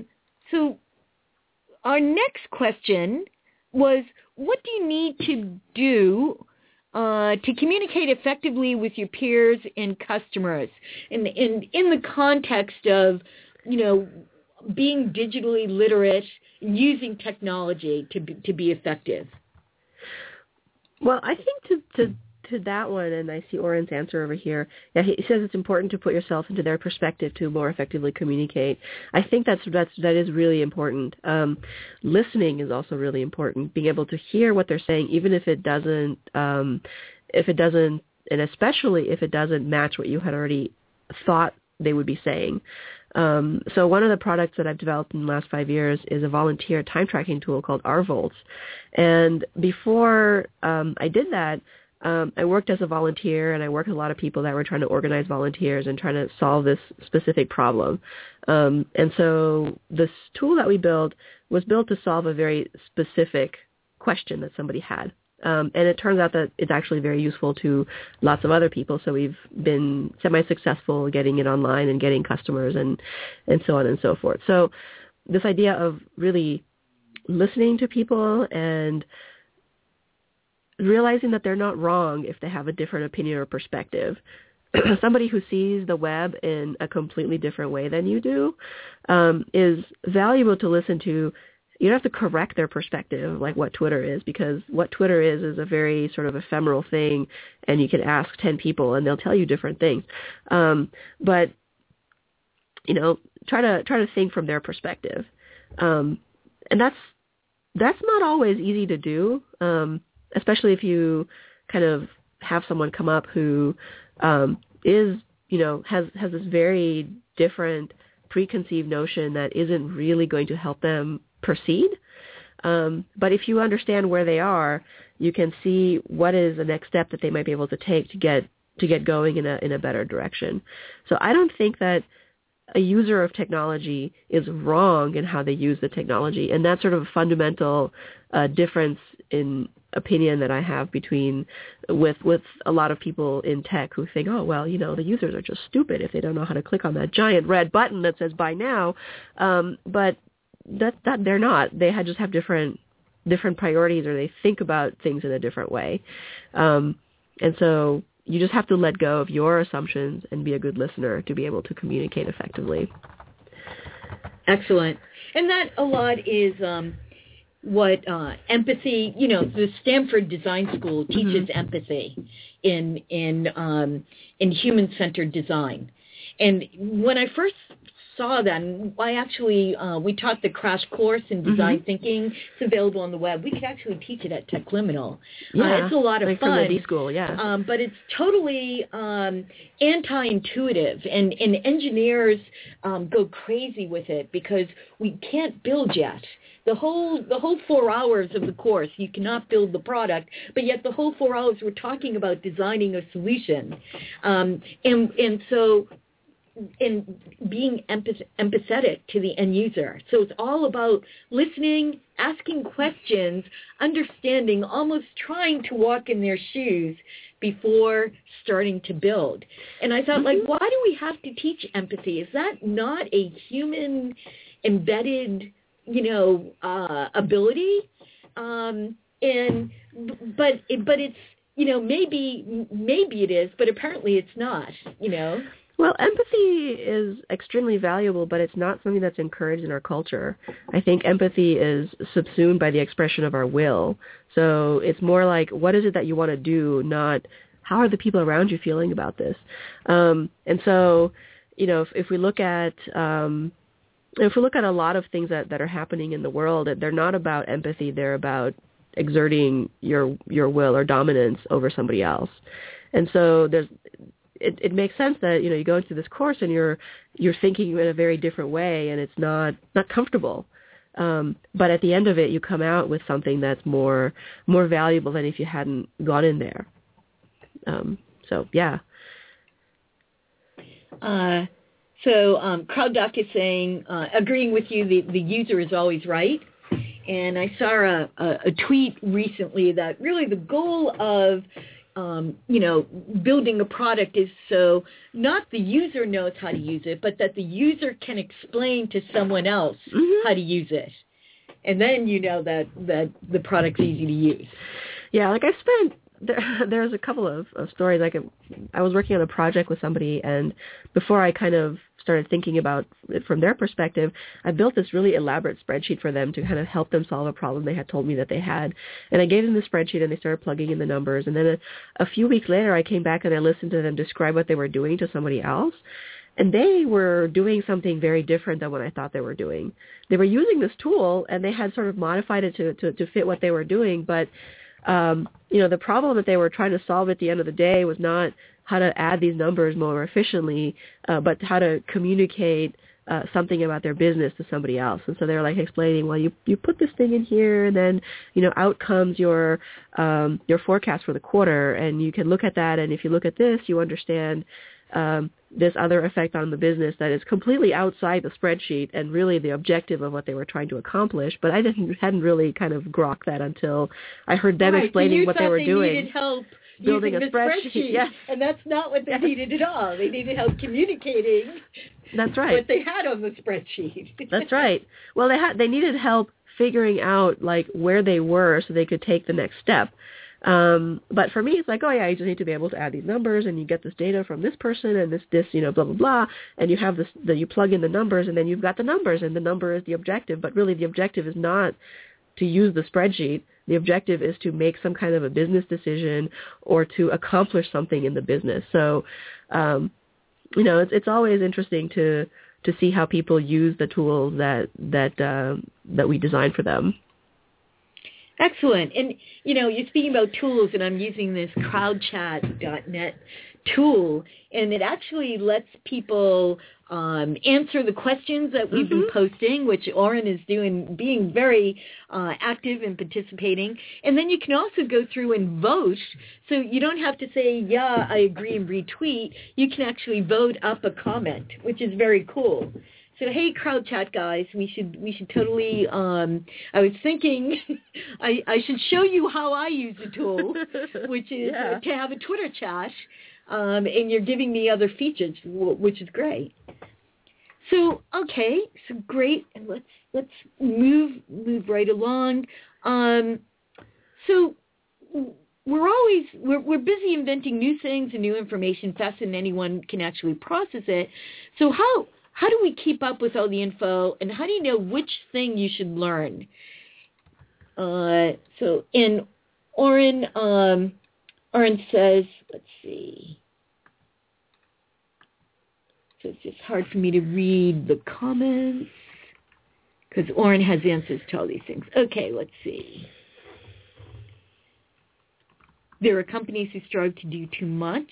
our next question was, what do you need to do to communicate effectively with your peers and customers in the context of, being digitally literate, using technology to be effective? Well, I think to that one, and I see Oren's answer over here. Yeah, he says it's important to put yourself into their perspective to more effectively communicate. I think that is really important. Listening is also really important. Being able to hear what they're saying, even if it doesn't, and especially if it doesn't match what you had already thought they would be saying. So one of the products that I've developed in the last 5 years is a volunteer time tracking tool called RVolts. And before I did that, I worked as a volunteer, and I worked with a lot of people that were trying to organize volunteers and trying to solve this specific problem. And so this tool that we built was built to solve a very specific question that somebody had. And it turns out that it's actually very useful to lots of other people. So we've been semi-successful getting it online and getting customers and so on and so forth. So this idea of really listening to people and realizing that they're not wrong if they have a different opinion or perspective. Somebody who sees the web in a completely different way than you do is valuable to listen to. You don't have to correct their perspective like what Twitter is, because what Twitter is a very sort of ephemeral thing, and you can ask 10 people and they'll tell you different things. But try to think from their perspective, and that's not always easy to do, especially if you kind of have someone come up who is has this very different preconceived notion that isn't really going to help them proceed. But if you understand where they are, you can see what is the next step that they might be able to take to get going in a better direction. So I don't think that a user of technology is wrong in how they use the technology, and that's sort of a fundamental difference in opinion that I have with a lot of people in tech who think, oh, well, the users are just stupid if they don't know how to click on that giant red button that says buy now. But that they're not. They just have different priorities, or they think about things in a different way. And so you just have to let go of your assumptions and be a good listener to be able to communicate effectively. Excellent. And that a lot is what empathy, the Stanford Design School teaches empathy in human-centered design. And when I first saw that, and I actually, we taught the crash course in design thinking. It's available on the web. We could actually teach it at TechLiminal. Yeah, it's a lot of fun. From the D-School, yeah. But it's totally anti-intuitive, and engineers go crazy with it because we can't build yet. The whole 4 hours of the course, you cannot build the product, but yet the whole 4 hours we're talking about designing a solution. And so in being empathetic to the end user. So it's all about listening, asking questions, understanding, almost trying to walk in their shoes before starting to build. And I thought, why do we have to teach empathy? Is that not a human embedded, ability? But it's, maybe it is, but apparently it's not, Well, empathy is extremely valuable, but it's not something that's encouraged in our culture. I think empathy is subsumed by the expression of our will. So it's more like, what is it that you want to do, not how are the people around you feeling about this? And so, if we look at a lot of things that are happening in the world, they're not about empathy. They're about exerting your will or dominance over somebody else. And so it makes sense that, you go into this course and you're thinking in a very different way, and it's not comfortable. But at the end of it, you come out with something that's more valuable than if you hadn't gone in there. So, yeah. So CrowdDoc is saying, agreeing with you, the user is always right. And I saw a tweet recently that really the goal of building a product is so not the user knows how to use it, but that the user can explain to someone else how to use it. And then that the product's easy to use. Yeah, like there's a couple of stories. Like I was working on a project with somebody, and before I kind of started thinking about it from their perspective, I built this really elaborate spreadsheet for them to kind of help them solve a problem they had told me that they had. And I gave them the spreadsheet, and they started plugging in the numbers. And then a few weeks later, I came back and I listened to them describe what they were doing to somebody else. And they were doing something very different than what I thought they were doing. They were using this tool, and they had sort of modified it to fit what they were doing. But, the problem that they were trying to solve at the end of the day was not how to add these numbers more efficiently, but how to communicate something about their business to somebody else. And so they're like explaining, well, you put this thing in here, and then, out comes your forecast for the quarter, and you can look at that, and if you look at this, you understand this other effect on the business that is completely outside the spreadsheet and really the objective of what they were trying to accomplish. But I hadn't really kind of grokked that until I heard them explaining what they were doing. Needed help building a spreadsheet. Yes. And that's not what they needed at all. They needed help communicating. That's right. What they had on the spreadsheet. That's right. Well, they needed help figuring out like where they were so they could take the next step. But for me, it's like, oh yeah, you just need to be able to add these numbers, and you get this data from this person and this, blah, blah, blah. And you have this, you plug in the numbers, and then you've got the numbers, and the number is the objective. But really the objective is not to use the spreadsheet. The objective is to make some kind of a business decision or to accomplish something in the business. So, it's always interesting to see how people use the tools that we design for them. Excellent. And, you're speaking about tools, and I'm using this crowdchat.net tool, and it actually lets people answer the questions that we've been posting, which Oren is doing, being very active and participating. And then you can also go through and vote. So you don't have to say, yeah, I agree, and retweet. You can actually vote up a comment, which is very cool. So hey, crowd chat guys, we should totally. I was thinking, I should show you how I use the tool, which is to have a Twitter chat, and you're giving me other features, which is great. So okay, so great, and let's move right along. So we're busy inventing new things and new information faster than anyone can actually process it. So how do we keep up with all the info, and how do you know which thing you should learn? So in Oren says, let's see. So it's just hard for me to read the comments because Oren has answers to all these things. Okay, let's see. There are companies who strive to do too much.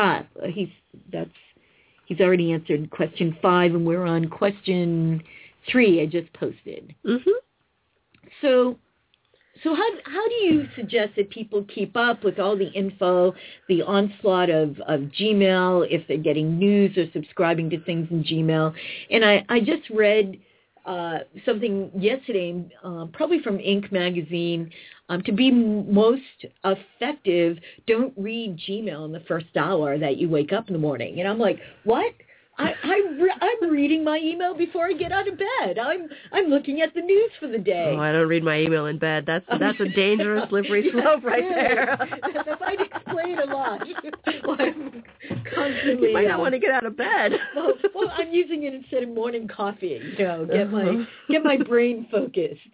He's already answered question 5, and we're on question 3 I just posted. Mm-hmm. So how do you suggest that people keep up with all the info, the onslaught of Gmail, if they're getting news or subscribing to things in Gmail? And I just read something yesterday, probably from Inc. magazine, to be most effective, don't read Gmail in the first hour that you wake up in the morning. And I'm like, what? I'm reading my email before I get out of bed. I'm looking at the news for the day. Oh, I don't read my email in bed. That's a dangerous slippery slope right there. That might explain a lot. Well, I'm constantly. You might not want to get out of bed. Well, I'm using it instead of morning coffee. Get my brain focused.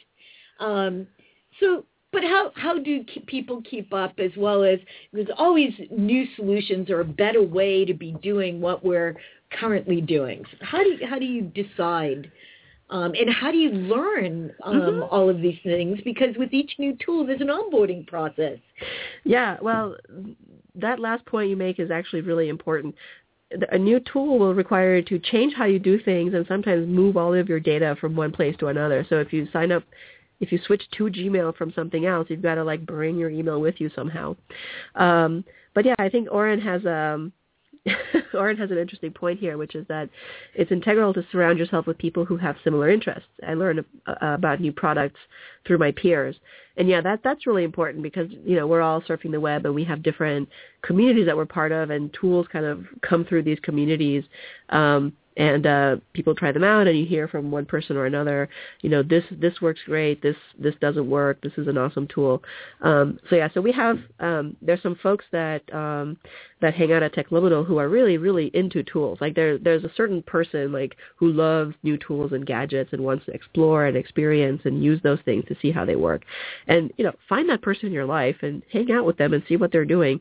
But how do people keep up, as well as there's always new solutions or a better way to be doing what we're currently doing? How do you decide, and how do you learn all of these things? Because with each new tool, there's an onboarding process. Yeah, well, that last point you make is actually really important. A new tool will require you to change how you do things and sometimes move all of your data from one place to another. So if you switch to Gmail from something else, you've got to bring your email with you somehow. But yeah, I think Oren has an interesting point here, which is that it's integral to surround yourself with people who have similar interests. I learn about new products through my peers. And yeah, that's really important because, we're all surfing the web and we have different communities that we're part of, and tools kind of come through these communities. And people try them out, and you hear from one person or another, this works great, this doesn't work, this is an awesome tool. So we have there's some folks that hang out at Techliminal who are really, really into tools. There's a certain person who loves new tools and gadgets and wants to explore and experience and use those things to see how they work. And find that person in your life and hang out with them and see what they're doing.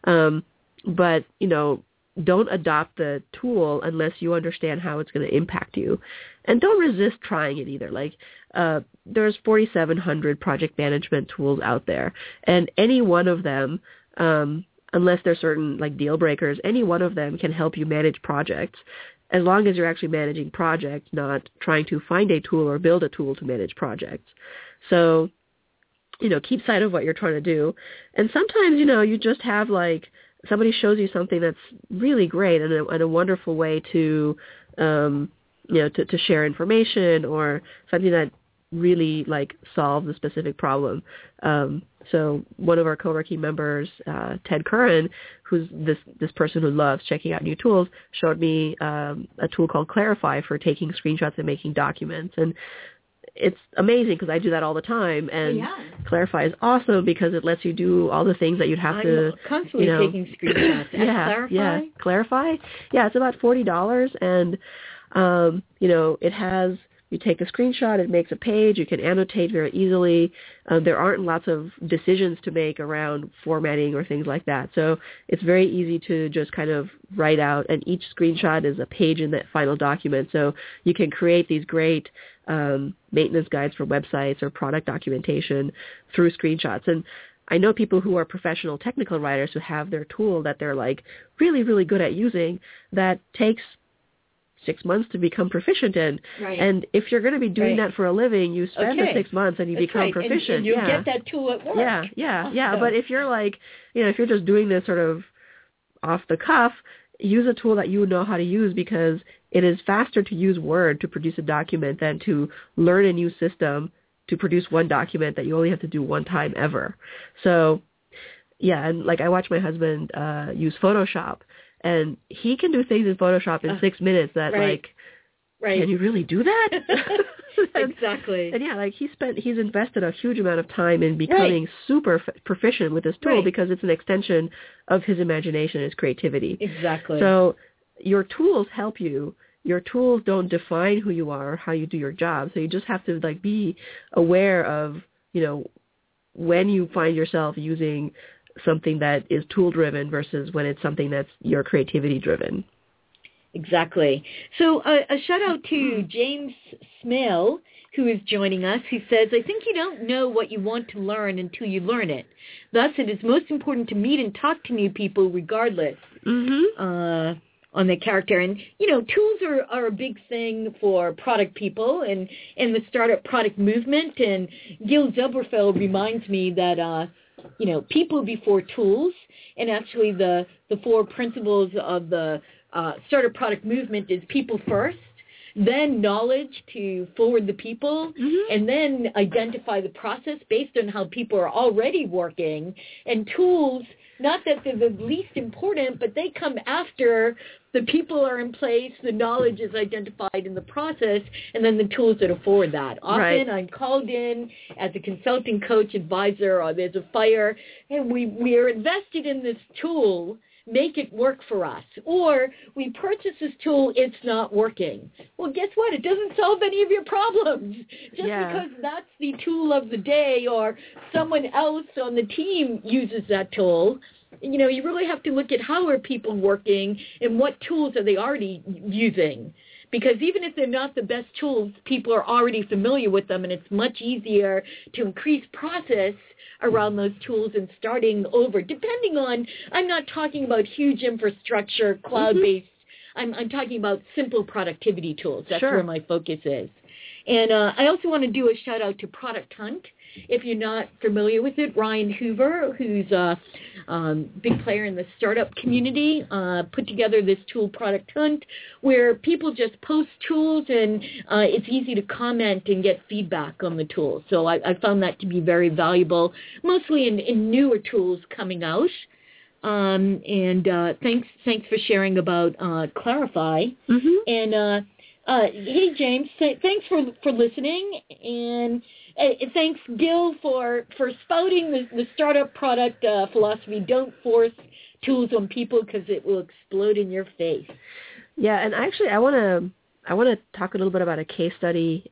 But don't adopt the tool unless you understand how it's going to impact you. And don't resist trying it either. There's 4,700 project management tools out there. And any one of them, unless there's certain deal breakers, any one of them can help you manage projects, as long as you're actually managing projects, not trying to find a tool or build a tool to manage projects. So, keep sight of what you're trying to do. And sometimes, you just have somebody shows you something that's really great and a wonderful way to, to share information, or something that really solves a specific problem. So one of our co-working members, Ted Curran, who's this person who loves checking out new tools, showed me a tool called Clarify for taking screenshots and making documents. And it's amazing because I do that all the time, and Clarify is awesome because it lets you do all the things that you'd have to. I'm constantly taking screenshots. Clarify. Yeah, it's about $40, and it has. You take a screenshot, it makes a page, you can annotate very easily. There aren't lots of decisions to make around formatting or things like that. So it's very easy to just kind of write out, and each screenshot is a page in that final document. So you can create these great maintenance guides for websites or product documentation through screenshots. And I know people who are professional technical writers who have their tool that they're really, really good at using that takes 6 months to become proficient in. Right. And if you're going to be doing that for a living, you spend the 6 months and you become proficient. And you'll get that tool at work. Yeah. But if you're if you're just doing this sort of off the cuff, use a tool that you know how to use, because it is faster to use Word to produce a document than to learn a new system to produce one document that you only have to do one time ever. So, yeah, and like I watch my husband use Photoshop, and he can do things in Photoshop in 6 minutes that right. Can you really do that? Exactly. And yeah, like he's invested a huge amount of time in becoming super proficient with this tool because it's an extension of his imagination and his creativity. Exactly. So your tools help you. Your tools don't define who you are or how you do your job. So you just have to like be aware of, when you find yourself using something that is tool driven versus when it's something that's your creativity driven. Exactly. So a shout out to James Smale, who is joining us, who says, I think you don't know what you want to learn until you learn it. Thus, it is most important to meet and talk to new people regardless on their character. And, tools are a big thing for product people and the startup product movement. And Gil Zuberfeld reminds me that, people before tools, and actually the 4 principles of the startup product movement is people first, then knowledge to forward the people, and then identify the process based on how people are already working. And tools, not that they're the least important, but they come after the people are in place, the knowledge is identified in the process, and then the tools that afford that. Often I'm called in as a consulting coach, advisor, or there's a fire, and we are invested in this tool, make it work for us. Or we purchase this tool, it's not working. Well, guess what? It doesn't solve any of your problems. Just because that's the tool of the day or someone else on the team uses that tool. You really have to look at how are people working and what tools are they already using. Because even if they're not the best tools, people are already familiar with them, and it's much easier to increase process around those tools and starting over, depending on, I'm not talking about huge infrastructure, cloud-based, I'm talking about simple productivity tools. That's where my focus is. And I also want to do a shout-out to Product Hunt. If you're not familiar with it, Ryan Hoover, who's a big player in the startup community, put together this tool, Product Hunt, where people just post tools, and it's easy to comment and get feedback on the tools. So I found that to be very valuable, mostly in newer tools coming out. And thanks for sharing about Clarify. And hey, James, thanks for listening, and thanks, Gil, for spouting the startup product philosophy. Don't force tools on people because it will explode in your face. Yeah, and actually, I want to talk a little bit about a case study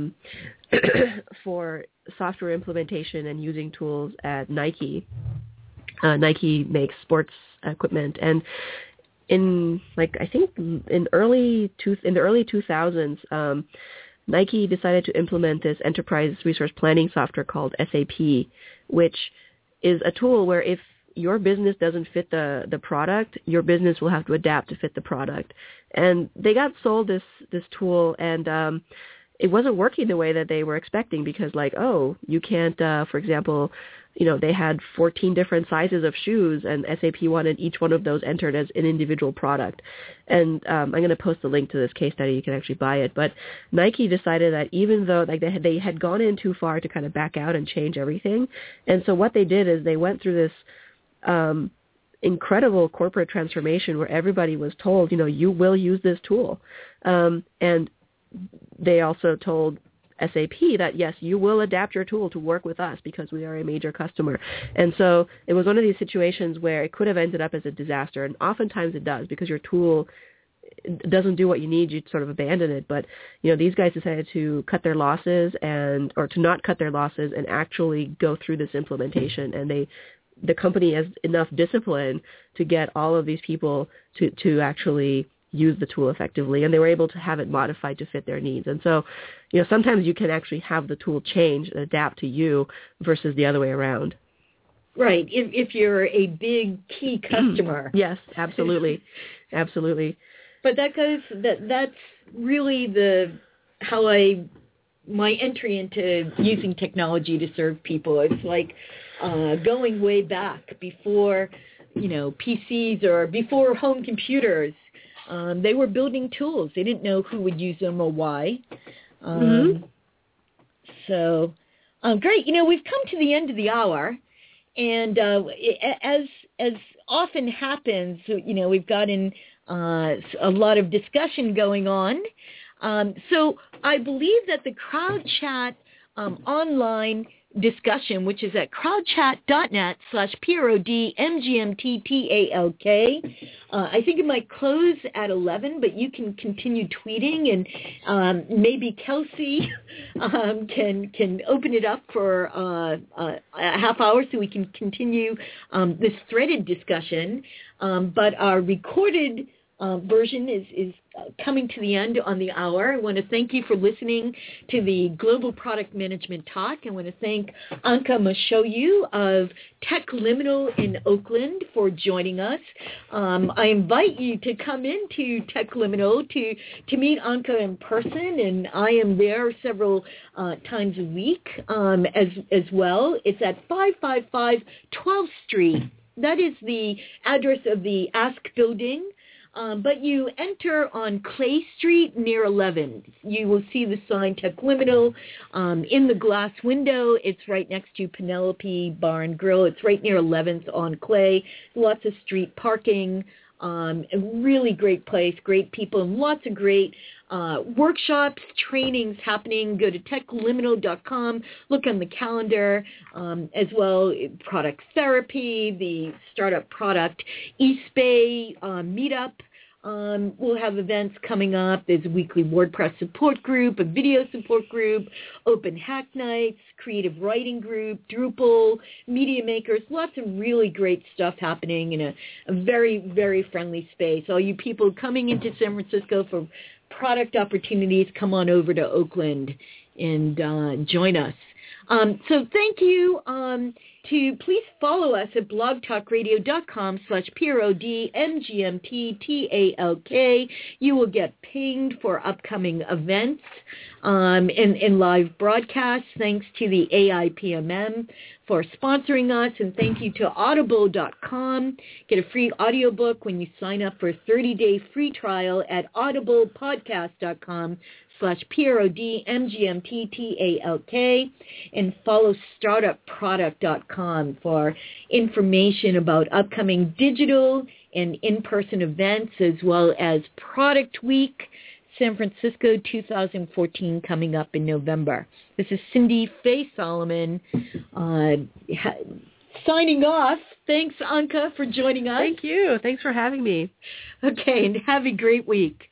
for software implementation and using tools at Nike. Nike makes sports equipment, and in the early 2000s, Nike decided to implement this enterprise resource planning software called SAP, which is a tool where if your business doesn't fit the product, your business will have to adapt to fit the product. And they got sold this tool, and it wasn't working the way that they were expecting because, you can't, for example, they had 14 different sizes of shoes, and SAP wanted each one of those entered as an individual product. And I'm going to post a link to this case study. You can actually buy it. But Nike decided that even though they had gone in too far to kind of back out and change everything, and so what they did is they went through this incredible corporate transformation where everybody was told, you will use this tool. And they also told SAP that, yes, you will adapt your tool to work with us because we are a major customer. And so it was one of these situations where it could have ended up as a disaster, and oftentimes it does because your tool doesn't do what you need, you sort of abandon it. But, these guys decided to cut their losses or to not cut their losses and actually go through this implementation. And the company has enough discipline to get all of these people to actually use the tool effectively, and they were able to have it modified to fit their needs. And so, sometimes you can actually have the tool change and adapt to you versus the other way around. Right, if you're a big key customer. Yes, absolutely. Absolutely. But that's really my entry into using technology to serve people. It's like going way back before, PCs or before home computers. They were building tools. They didn't know who would use them or why. So great. We've come to the end of the hour, and as often happens, we've gotten a lot of discussion going on. So I believe that the Crowd Chat online discussion, which is at crowdchat.net/PRODMGMTTALK. I think it might close at 11, but you can continue tweeting, and maybe Kelsey can open it up for a half hour so we can continue this threaded discussion. But our recorded version is coming to the end on the hour. I want to thank you for listening to the Global Product Management Talk. I want to thank Anka Mashoyu of TechLiminal in Oakland for joining us. I invite you to come into TechLiminal to meet Anka in person, and I am there several times a week as well. It's at 555 12th Street. That is the address of the Ask Building. But you enter on Clay Street near 11th. You will see the sign TechLiminal in the glass window. It's right next to Penelope Bar and Grill. It's right near 11th on Clay. Lots of street parking. A really great place, great people, and lots of great workshops, trainings happening. Go to techliminal.com, look on the calendar, as well product therapy, the startup product East Bay meetup. We'll have events coming up. There's a weekly WordPress support group, a video support group, open hack nights, creative writing group, Drupal, media makers, lots of really great stuff happening in a very, very friendly space. All you people coming into San Francisco for product opportunities, come on over to Oakland and join us. So thank you. Please follow us at blogtalkradio.com/PRODMGMTTALK. You will get pinged for upcoming events and live broadcasts. Thanks to the AIPMM for sponsoring us, and thank you to audible.com. Get a free audiobook when you sign up for a 30-day free trial at audiblepodcast.com/PRODMGMTTALK, and follow startupproduct.com for information about upcoming digital and in-person events, as well as Product Week San Francisco 2014 coming up in November. This is Cindy Faye Solomon signing off. Thanks, Anka, for joining us. Thank you. Thanks for having me. Okay, and have a great week.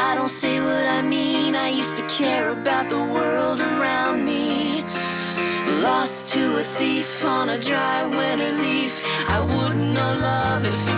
I don't say what I mean. I used to care about the world around me. Lost to a thief on a dry winter leaf. I wouldn't know love if